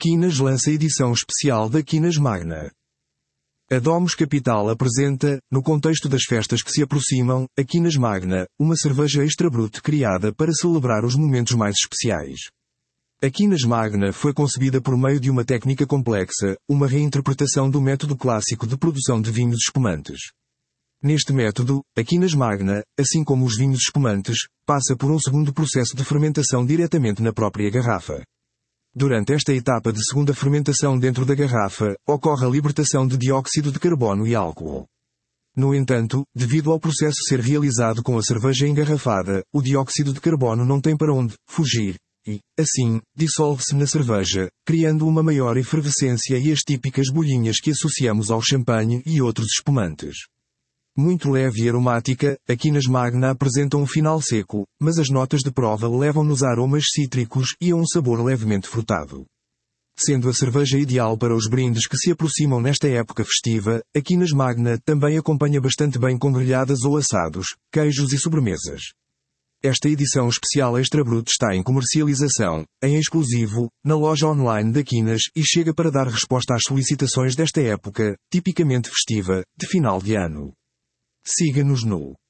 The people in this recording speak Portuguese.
Quinas lança edição especial da Quinas Magna. A Domus Capital apresenta, no contexto das festas que se aproximam, a Quinas Magna, uma cerveja extra brute criada para celebrar os momentos mais especiais. A Quinas Magna foi concebida por meio de uma técnica complexa, uma reinterpretação do método clássico de produção de vinhos espumantes. Neste método, a Quinas Magna, assim como os vinhos espumantes, passa por um segundo processo de fermentação diretamente na própria garrafa. Durante esta etapa de segunda fermentação dentro da garrafa, ocorre a libertação de dióxido de carbono e álcool. No entanto, devido ao processo ser realizado com a cerveja engarrafada, o dióxido de carbono não tem para onde fugir e, assim, dissolve-se na cerveja, criando uma maior efervescência e as típicas bolhinhas que associamos ao champanhe e outros espumantes. Muito leve e aromática, a Quinas Magna apresenta um final seco, mas as notas de prova levam-nos a aromas cítricos e a um sabor levemente frutado. Sendo a cerveja ideal para os brindes que se aproximam nesta época festiva, a Quinas Magna também acompanha bastante bem com grelhadas ou assados, queijos e sobremesas. Esta edição especial Extra Brut está em comercialização, em exclusivo, na loja online da Quinas e chega para dar resposta às solicitações desta época, tipicamente festiva, de final de ano. Siga-nos no